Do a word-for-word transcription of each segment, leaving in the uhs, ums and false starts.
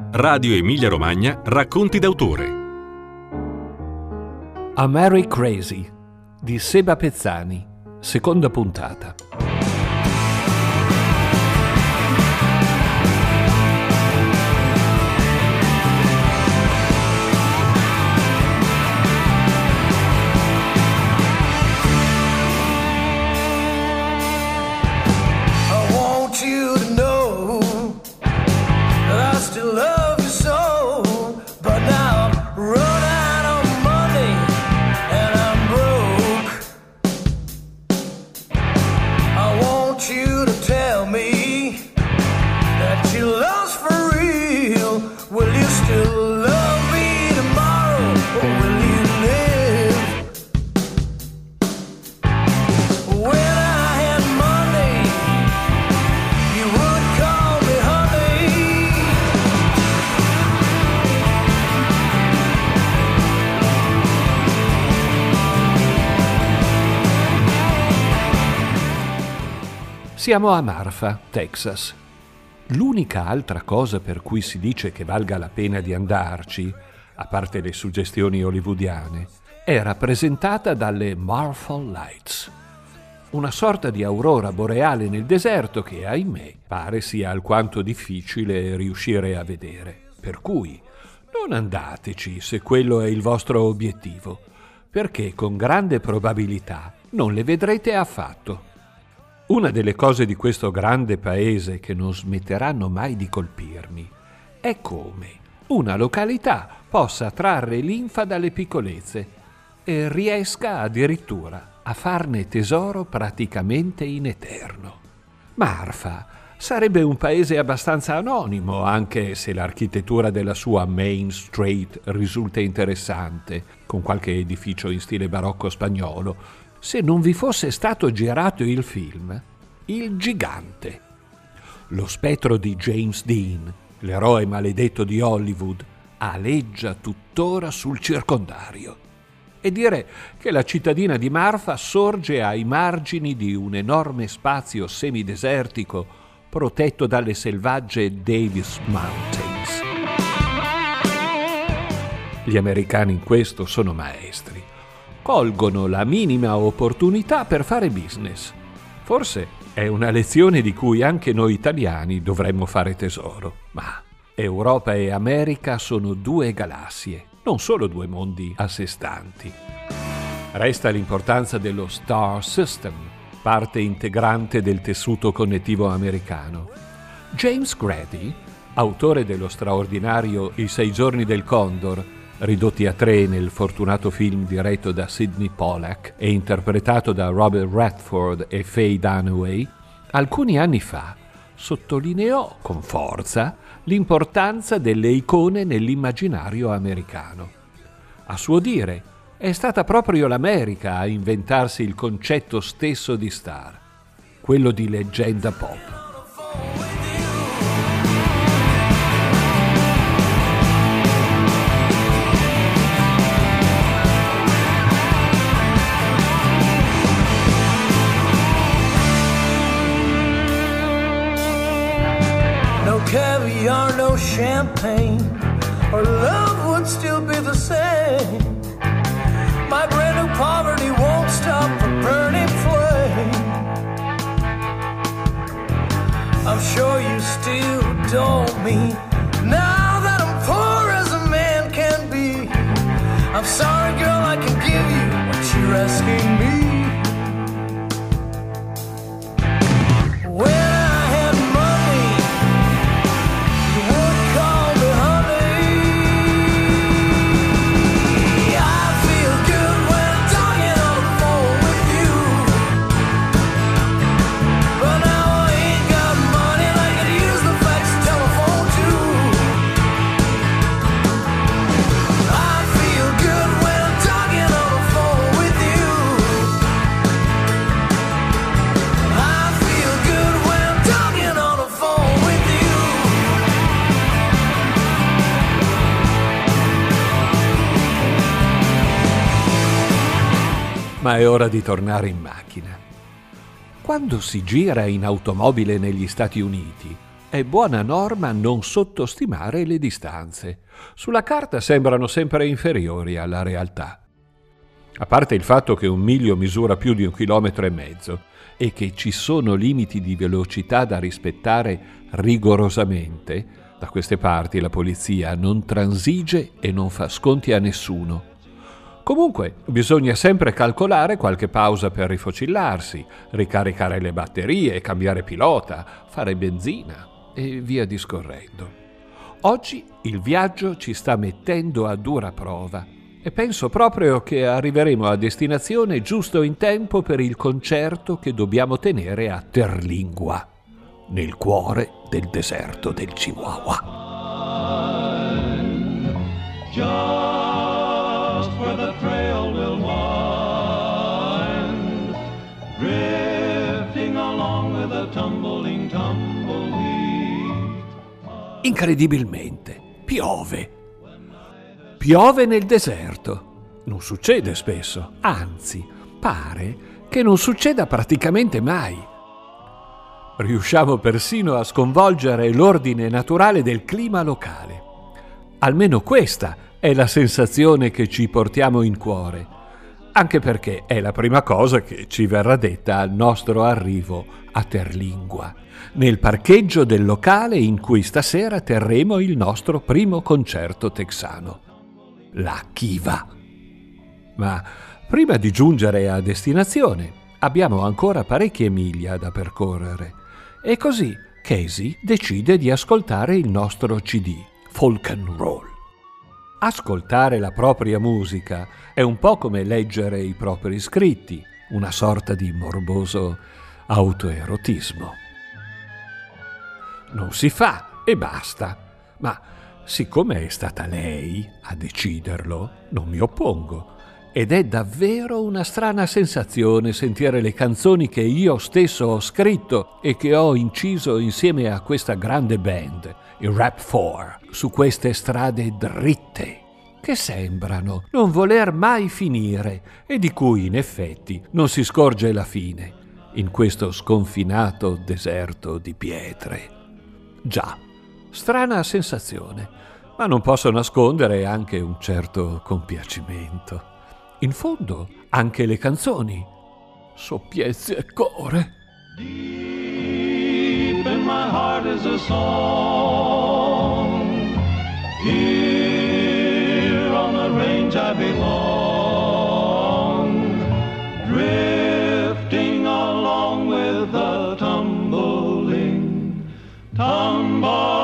Radio Emilia Romagna Racconti d'autore. A Mary Crazy di Seba Pezzani, seconda puntata. Siamo a Marfa, Texas. L'unica altra cosa per cui si dice che valga la pena di andarci, a parte le suggestioni hollywoodiane, è rappresentata dalle Marfall Lights, una sorta di aurora boreale nel deserto che, ahimè, pare sia alquanto difficile riuscire a vedere. Per cui non andateci se quello è il vostro obiettivo, perché con grande probabilità non le vedrete affatto. Una delle cose di questo grande paese che non smetteranno mai di colpirmi è come una località possa trarre linfa dalle piccolezze e riesca addirittura a farne tesoro praticamente in eterno. Marfa sarebbe un paese abbastanza anonimo, anche se l'architettura della sua Main Street risulta interessante, con qualche edificio in stile barocco spagnolo, se non vi fosse stato girato il film Il Gigante. Lo spettro di James Dean, l'eroe maledetto di Hollywood, aleggia tuttora sul circondario. E dire che la cittadina di Marfa sorge ai margini di un enorme spazio semidesertico protetto dalle selvagge Davis Mountains. Gli americani in questo sono maestri. Colgono la minima opportunità per fare business. Forse è una lezione di cui anche noi italiani dovremmo fare tesoro. Ma Europa e America sono due galassie, non solo due mondi a sé stanti. Resta l'importanza dello Star System, parte integrante del tessuto connettivo americano. James Grady, autore dello straordinario I sei giorni del Condor, ridotti a tre nel fortunato film diretto da Sidney Pollack e interpretato da Robert Redford e Faye Dunaway, alcuni anni fa sottolineò con forza l'importanza delle icone nell'immaginario americano. A suo dire, è stata proprio l'America a inventarsi il concetto stesso di star, quello di leggenda pop. Caviar, no champagne, our love would still be the same. My brand new poverty won't stop the burning flame. I'm sure you still don't mean now that I'm poor as a man can be. I'm sorry, girl, I can give you what you're asking me. When Ma è ora di tornare in macchina. Quando si gira in automobile negli Stati Uniti, è buona norma non sottostimare le distanze. Sulla carta sembrano sempre inferiori alla realtà. A parte il fatto che un miglio misura più di un chilometro e mezzo e che ci sono limiti di velocità da rispettare rigorosamente, da queste parti la polizia non transige e non fa sconti a nessuno. Comunque, bisogna sempre calcolare qualche pausa per rifocillarsi, ricaricare le batterie, cambiare pilota, fare benzina e via discorrendo. Oggi il viaggio ci sta mettendo a dura prova e penso proprio che arriveremo a destinazione giusto in tempo per il concerto che dobbiamo tenere a Terlingua, nel cuore del deserto del Chihuahua. Just where the trail will wind, drifting along with a tumbling tumbleweed. Incredibilmente, piove. Piove nel deserto. Non succede spesso, anzi, pare che non succeda praticamente mai. Riusciamo persino a sconvolgere l'ordine naturale del clima locale. Almeno questa è la sensazione che ci portiamo in cuore, anche perché è la prima cosa che ci verrà detta al nostro arrivo a Terlingua, nel parcheggio del locale in cui stasera terremo il nostro primo concerto texano, la Kiva. Ma prima di giungere a destinazione abbiamo ancora parecchie miglia da percorrere e così Casey decide di ascoltare il nostro C D, Folk and Roll. Ascoltare la propria musica è un po' come leggere i propri scritti, una sorta di morboso autoerotismo. Non si fa e basta, ma siccome è stata lei a deciderlo, non mi oppongo. Ed è davvero una strana sensazione sentire le canzoni che io stesso ho scritto e che ho inciso insieme a questa grande band, i Rap Four, su queste strade dritte, che sembrano non voler mai finire e di cui in effetti non si scorge la fine, in questo sconfinato deserto di pietre. Già, strana sensazione, ma non posso nascondere anche un certo compiacimento. In fondo, anche le canzoni, soppiezze e core. Deep in my heart is a song. Here on the range I belong, drifting along with the tumbling tumbleweed.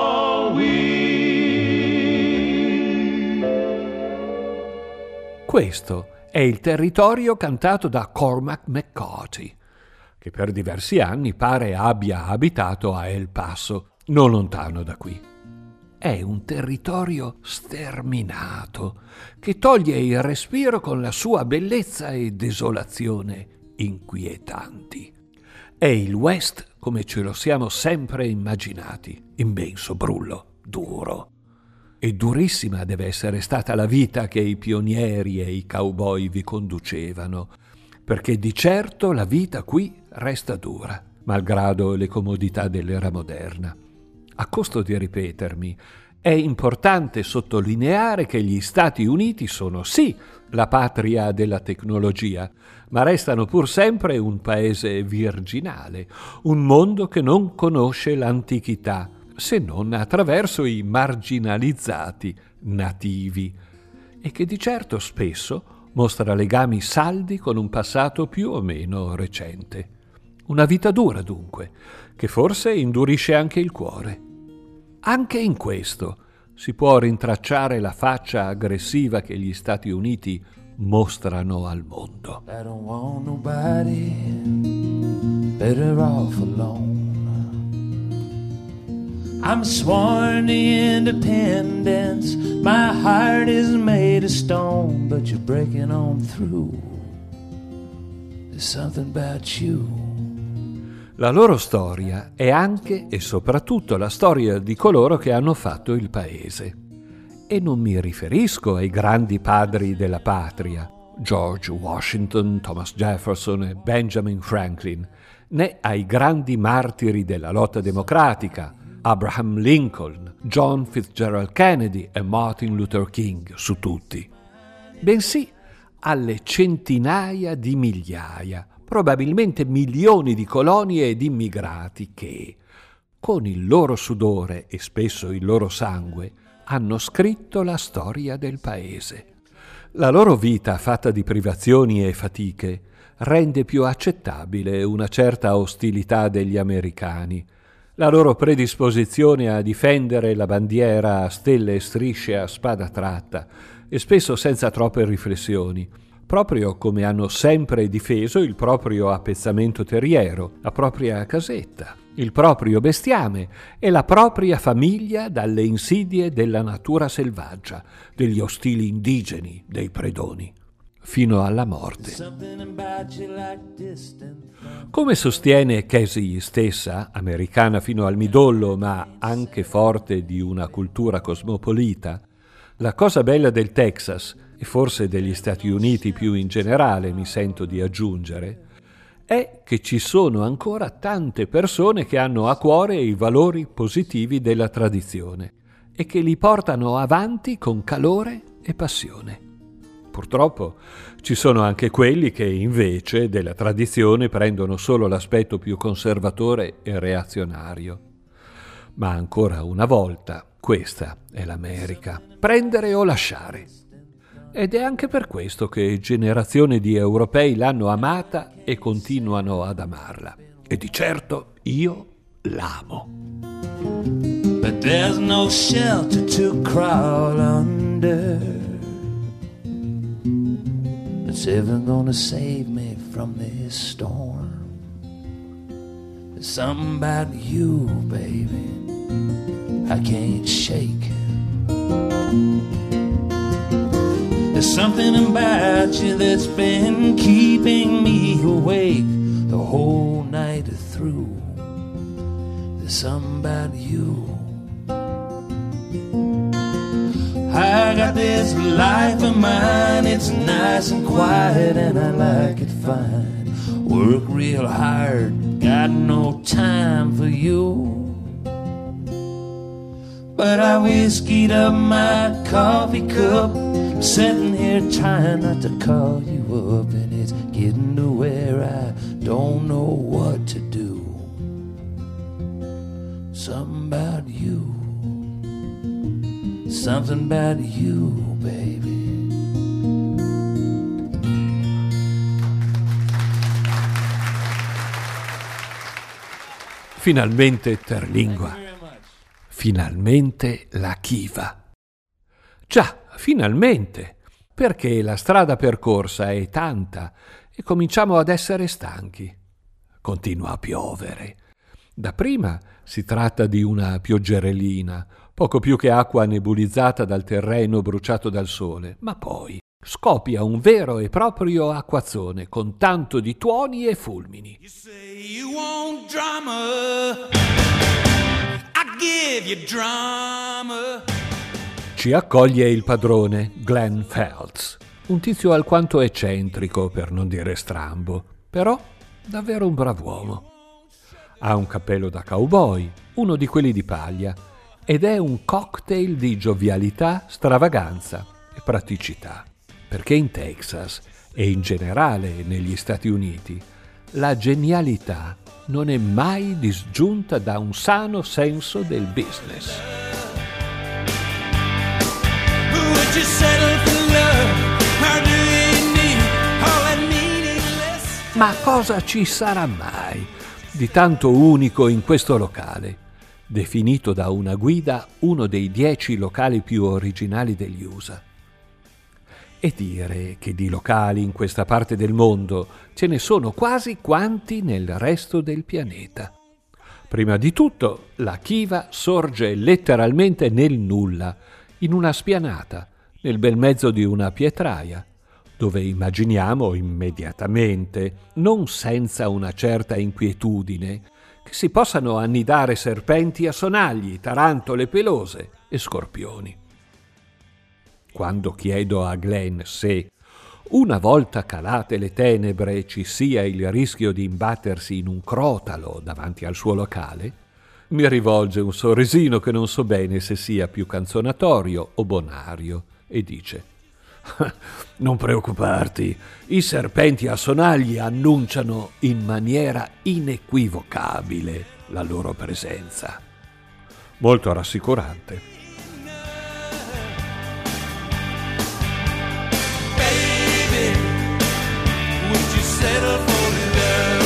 Questo è il territorio cantato da Cormac McCarthy, che per diversi anni pare abbia abitato a El Paso, non lontano da qui. È un territorio sterminato, che toglie il respiro con la sua bellezza e desolazione inquietanti. È il West come ce lo siamo sempre immaginati, immenso, brullo, duro. E durissima deve essere stata la vita che i pionieri e i cowboy vi conducevano, perché di certo la vita qui resta dura, malgrado le comodità dell'era moderna. A costo di ripetermi, è importante sottolineare che gli Stati Uniti sono sì la patria della tecnologia, ma restano pur sempre un paese virginale, un mondo che non conosce l'antichità, se non attraverso i marginalizzati nativi, e che di certo spesso mostra legami saldi con un passato più o meno recente. Una vita dura, dunque, che forse indurisce anche il cuore. Anche in questo si può rintracciare la faccia aggressiva che gli Stati Uniti mostrano al mondo. I don't want nobody, better off alone. I'm sworn to independence, my heart is made of stone, but you're breaking on through. There's something about you. La loro storia è anche e soprattutto la storia di coloro che hanno fatto il paese. E non mi riferisco ai grandi padri della patria, George Washington, Thomas Jefferson e Benjamin Franklin, né ai grandi martiri della lotta democratica, Abraham Lincoln, John Fitzgerald Kennedy e Martin Luther King su tutti, bensì alle centinaia di migliaia, probabilmente milioni di coloni ed immigrati che, con il loro sudore e spesso il loro sangue, hanno scritto la storia del paese. La loro vita, fatta di privazioni e fatiche, rende più accettabile una certa ostilità degli americani, la loro predisposizione a difendere la bandiera a stelle e strisce a spada tratta, e spesso senza troppe riflessioni, proprio come hanno sempre difeso il proprio appezzamento terriero, la propria casetta, il proprio bestiame e la propria famiglia dalle insidie della natura selvaggia, degli ostili indigeni, dei predoni, fino alla morte. Come sostiene Casey stessa, americana fino al midollo ma anche forte di una cultura cosmopolita, la cosa bella del Texas, e forse degli Stati Uniti più in generale, mi sento di aggiungere, è che ci sono ancora tante persone che hanno a cuore i valori positivi della tradizione e che li portano avanti con calore e passione. Purtroppo ci sono anche quelli che invece della tradizione prendono solo l'aspetto più conservatore e reazionario. Ma ancora una volta, questa è l'America, prendere o lasciare. Ed è anche per questo che generazioni di europei l'hanno amata e continuano ad amarla. E di certo io l'amo. But there's no shelter to crawl under. It's ever gonna save me from this storm. There's something about you, baby, I can't shake. There's something about you that's been keeping me awake the whole night through. There's something about you. I got this life of mine, it's nice and quiet and I like it fine. Work real hard, got no time for you. But I whiskeyed up my coffee cup, sitting here trying not to call you up, and it's getting to where I don't know what to do. Something about you, something about you, baby. Finalmente Terlingua, finalmente la chiva. Già, finalmente, perché la strada percorsa è tanta e cominciamo ad essere stanchi. Continua a piovere. Dapprima si tratta di una pioggerellina, poco più che acqua nebulizzata dal terreno bruciato dal sole, ma poi scoppia un vero e proprio acquazzone con tanto di tuoni e fulmini. You say you want drama, I give you drama. Ci accoglie il padrone, Glenn Feltz, un tizio alquanto eccentrico, per non dire strambo, però davvero un brav'uomo. Ha un cappello da cowboy, uno di quelli di paglia, ed è un cocktail di giovialità, stravaganza e praticità, perché in Texas e in generale negli Stati Uniti la genialità non è mai disgiunta da un sano senso del business. Ma cosa ci sarà mai di tanto unico in questo locale, definito da una guida uno dei dieci locali più originali degli U S A? E dire che di locali in questa parte del mondo ce ne sono quasi quanti nel resto del pianeta. Prima di tutto, la chiva sorge letteralmente nel nulla, in una spianata, nel bel mezzo di una pietraia, dove immaginiamo immediatamente, non senza una certa inquietudine, che si possano annidare serpenti a sonagli, tarantole pelose e scorpioni. Quando chiedo a Glenn se, una volta calate le tenebre e ci sia il rischio di imbattersi in un crotalo davanti al suo locale, mi rivolge un sorrisino che non so bene se sia più canzonatorio o bonario e dice: «Non preoccuparti, i serpenti a sonagli annunciano in maniera inequivocabile la loro presenza». Molto rassicurante. Baby, would you settle for love?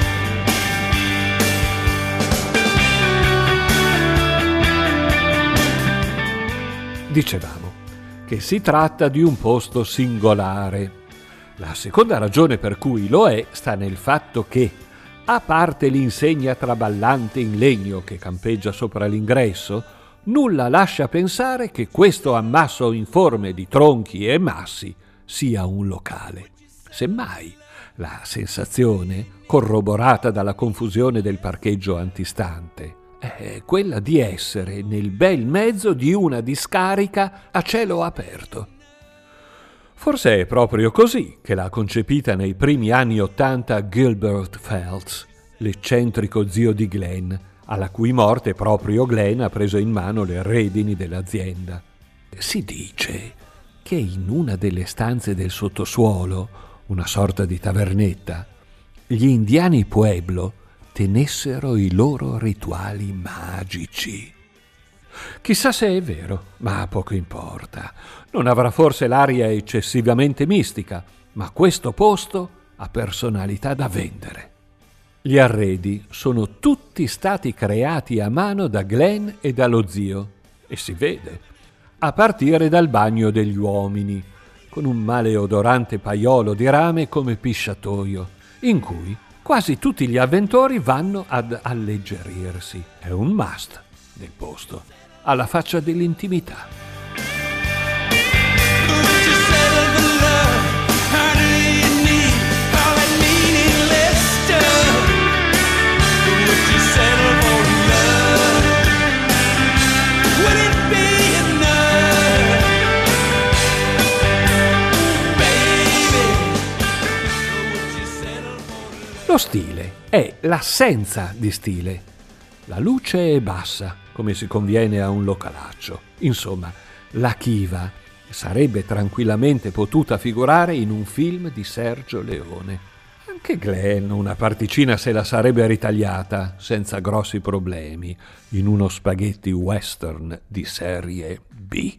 Dicevamo che si tratta di un posto singolare. La seconda ragione per cui lo è sta nel fatto che, a parte l'insegna traballante in legno che campeggia sopra l'ingresso, nulla lascia pensare che questo ammasso informe di tronchi e massi sia un locale. Semmai, la sensazione, corroborata dalla confusione del parcheggio antistante, è quella di essere nel bel mezzo di una discarica a cielo aperto. Forse è proprio così che l'ha concepita nei primi anni Ottanta Gilbert Phelps, l'eccentrico zio di Glenn, alla cui morte proprio Glenn ha preso in mano le redini dell'azienda. Si dice che in una delle stanze del sottosuolo, una sorta di tavernetta, gli indiani Pueblo tenessero i loro rituali magici. Chissà se è vero, ma poco importa. Non avrà forse l'aria eccessivamente mistica, ma questo posto ha personalità da vendere. Gli arredi sono tutti stati creati a mano da Glenn e dallo zio, e si vede, a partire dal bagno degli uomini, con un maleodorante paiolo di rame come pisciatoio, in cui quasi tutti gli avventori vanno ad alleggerirsi. È un must del posto, alla faccia dell'intimità. Lo stile è l'assenza di stile. La luce è bassa, come si conviene a un localaccio. Insomma, la chiva sarebbe tranquillamente potuta figurare in un film di Sergio Leone. Anche Glenn una particina se la sarebbe ritagliata, senza grossi problemi, in uno spaghetti western di serie B.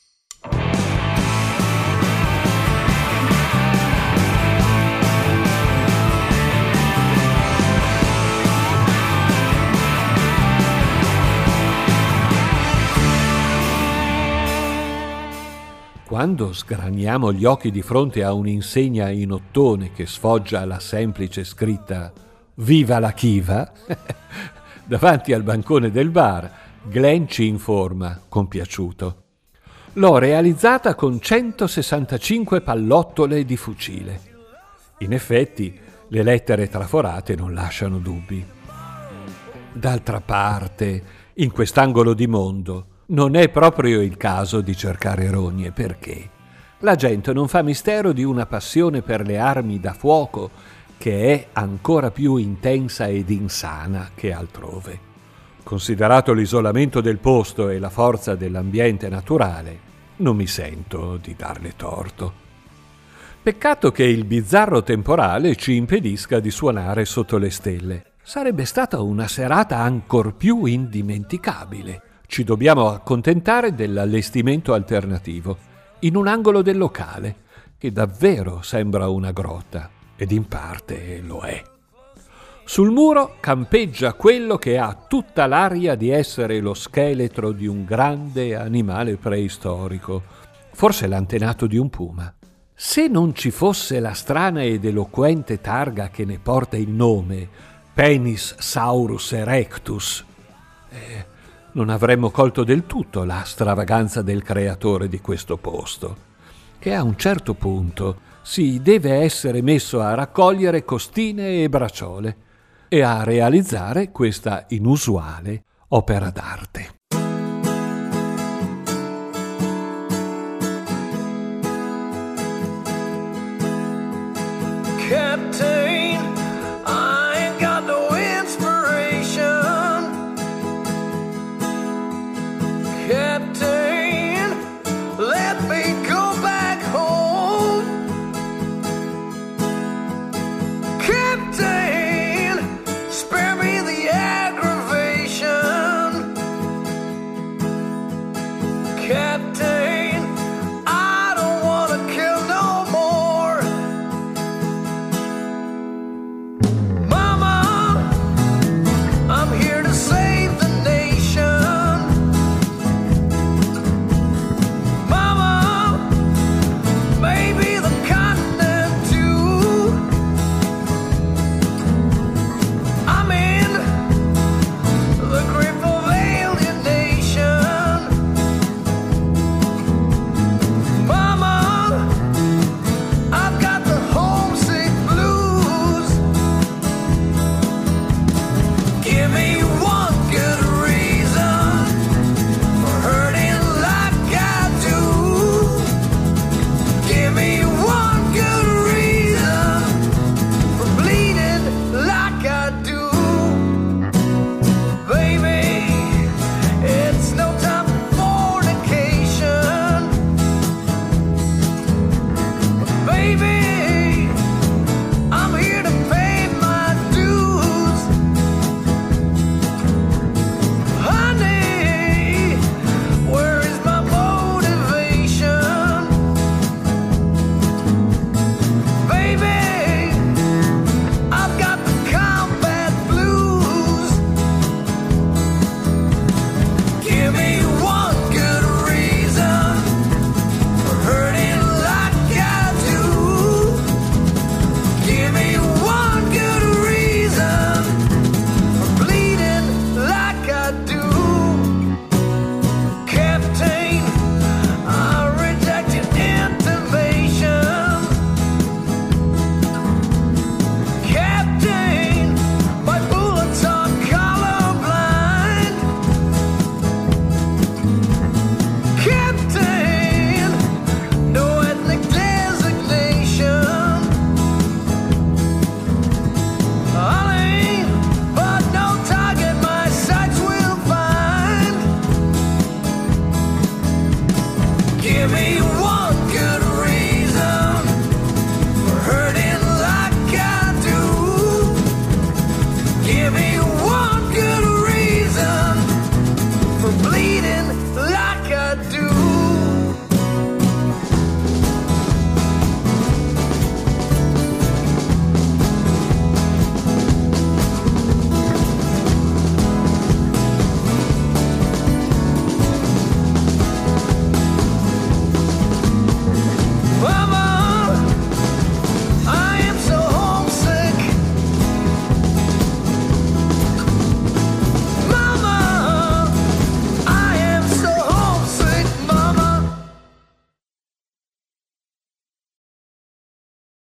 Quando sgraniamo gli occhi di fronte a un'insegna in ottone che sfoggia la semplice scritta «Viva la chiva», davanti al bancone del bar, Glenn ci informa, compiaciuto: «L'ho realizzata con centosessantacinque pallottole di fucile». In effetti, le lettere traforate non lasciano dubbi. D'altra parte, in quest'angolo di mondo, non è proprio il caso di cercare rogne, perché la gente non fa mistero di una passione per le armi da fuoco che è ancora più intensa ed insana che altrove. Considerato l'isolamento del posto e la forza dell'ambiente naturale, non mi sento di darle torto. Peccato che il bizzarro temporale ci impedisca di suonare sotto le stelle. Sarebbe stata una serata ancor più indimenticabile. Ci dobbiamo accontentare dell'allestimento alternativo, in un angolo del locale, che davvero sembra una grotta, ed in parte lo è. Sul muro campeggia quello che ha tutta l'aria di essere lo scheletro di un grande animale preistorico, forse l'antenato di un puma. Se non ci fosse la strana ed eloquente targa che ne porta il nome, Penis Saurus Erectus, eh, non avremmo colto del tutto la stravaganza del creatore di questo posto, che a un certo punto si deve essere messo a raccogliere costine e bracciole e a realizzare questa inusuale opera d'arte. Captain